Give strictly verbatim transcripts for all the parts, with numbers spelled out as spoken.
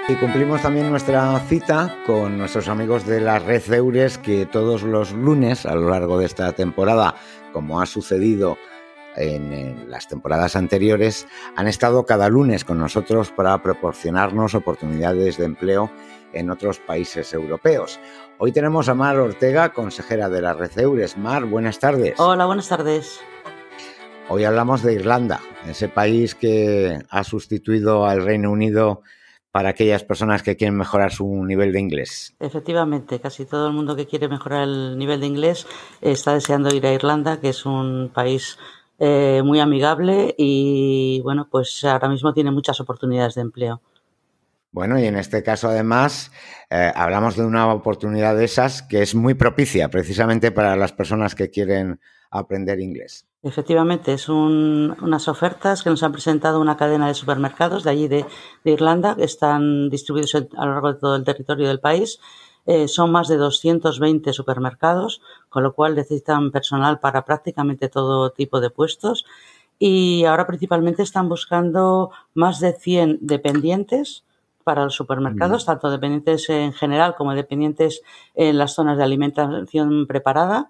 Y cumplimos también nuestra cita con nuestros amigos de la Red Eures, que todos los lunes a lo largo de esta temporada, como ha sucedido en, en las temporadas anteriores, han estado cada lunes con nosotros para proporcionarnos oportunidades de empleo en otros países europeos. Hoy tenemos a Mar Ortega, consejera de la Red Eures. Mar, buenas tardes. Hola, buenas tardes. Hoy hablamos de Irlanda, ese país que ha sustituido al Reino Unido para aquellas personas que quieren mejorar su nivel de inglés. Efectivamente, casi todo el mundo que quiere mejorar el nivel de inglés está deseando ir a Irlanda, que es un país eh, muy amigable y, bueno, pues ahora mismo tiene muchas oportunidades de empleo. Bueno, y en este caso, además, eh, hablamos de una oportunidad de esas que es muy propicia precisamente para las personas que quieren aprender inglés. Efectivamente, es un, unas ofertas que nos han presentado una cadena de supermercados de allí de, de Irlanda, que están distribuidos a lo largo de todo el territorio del país. Eh, son más de doscientos veinte supermercados, con lo cual necesitan personal para prácticamente todo tipo de puestos. Y ahora principalmente están buscando más de cien dependientes para los supermercados, mm. tanto dependientes en general como dependientes en las zonas de alimentación preparada.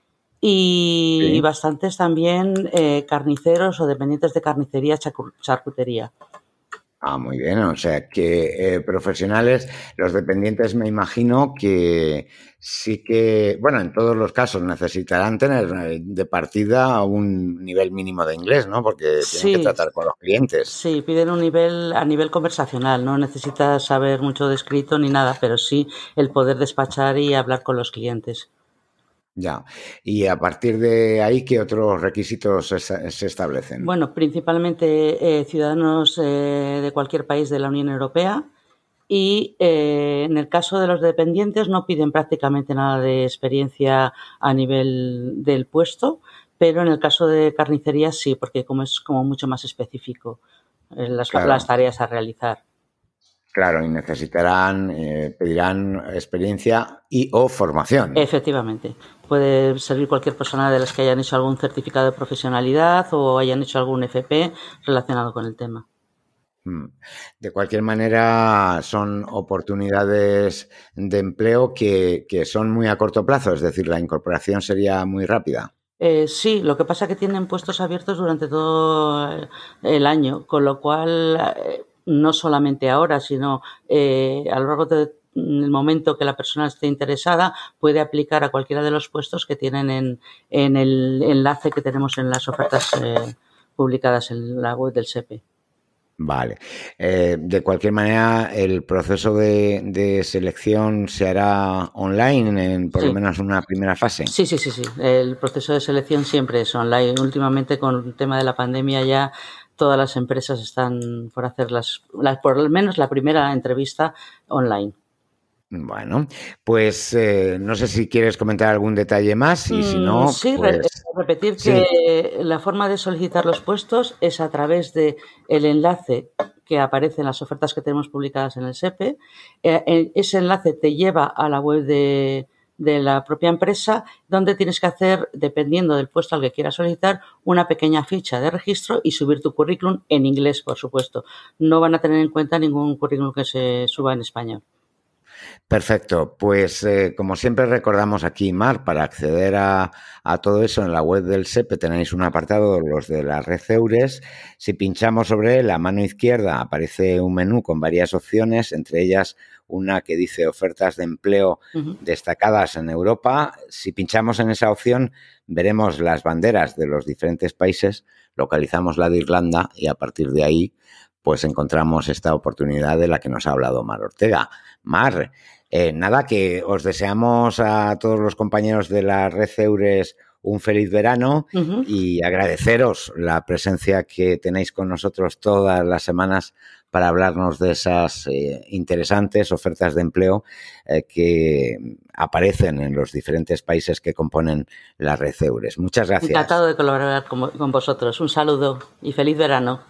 Y sí. bastantes también eh, carniceros o dependientes de carnicería, charcutería. Ah, muy bien. O sea, que eh, profesionales, los dependientes me imagino que sí que, bueno, en todos los casos necesitarán tener de partida un nivel mínimo de inglés, ¿no? Porque sí, tienen que tratar con los clientes. Sí, piden un nivel a nivel conversacional, no necesitas saber mucho de escrito ni nada, pero sí el poder despachar y hablar con los clientes. Ya. Y a partir de ahí, ¿qué otros requisitos se, se establecen? Bueno, principalmente eh, ciudadanos eh, de cualquier país de la Unión Europea y eh, en el caso de los dependientes no piden prácticamente nada de experiencia a nivel del puesto, pero en el caso de carnicería sí, porque como es como mucho más específico eh, las, claro. las tareas a realizar. Claro, y necesitarán, eh, pedirán experiencia y o formación. Efectivamente. Puede servir cualquier persona de las que hayan hecho algún certificado de profesionalidad o hayan hecho algún F P relacionado con el tema. De cualquier manera, son oportunidades de empleo que, que son muy a corto plazo, es decir, la incorporación sería muy rápida. Eh, sí, lo que pasa es que tienen puestos abiertos durante todo el año, con lo cual eh, no solamente ahora, sino eh, a lo largo del momento que la persona esté interesada, puede aplicar a cualquiera de los puestos que tienen en, en el enlace que tenemos en las ofertas eh, publicadas en la web del S E P E. Vale. Eh, de cualquier manera, el proceso de, de selección se hará online, en por sí. lo menos una primera fase. Sí, sí, sí, sí. El proceso de selección siempre es online. Últimamente, con el tema de la pandemia, ya todas las empresas están por hacer las, las por lo menos la primera entrevista online. Bueno, pues eh, no sé si quieres comentar algún detalle más y si no, sí, pues... repetir sí. que la forma de solicitar los puestos es a través de el enlace que aparece en las ofertas que tenemos publicadas en el S E P E. Eh, ese enlace te lleva a la web de, de la propia empresa, donde tienes que hacer, dependiendo del puesto al que quieras solicitar, una pequeña ficha de registro y subir tu currículum en inglés, por supuesto. No van a tener en cuenta ningún currículum que se suba en español. Perfecto, pues eh, como siempre recordamos aquí, Mar, para acceder a, a todo eso en la web del S E P E tenéis un apartado, los de la Red Eures. Si pinchamos sobre él, a mano izquierda aparece un menú con varias opciones, entre ellas una que dice ofertas de empleo uh-huh. destacadas en Europa. Si pinchamos en esa opción, veremos las banderas de los diferentes países, localizamos la de Irlanda y a partir de ahí pues encontramos esta oportunidad de la que nos ha hablado Mar Ortega. Mar, eh, nada, que os deseamos a todos los compañeros de la Red Eures un feliz verano uh-huh. y agradeceros la presencia que tenéis con nosotros todas las semanas para hablarnos de esas eh, interesantes ofertas de empleo eh, que aparecen en los diferentes países que componen la Red Eures. Muchas gracias. Encantado de colaborar con, con vosotros. Un saludo y feliz verano.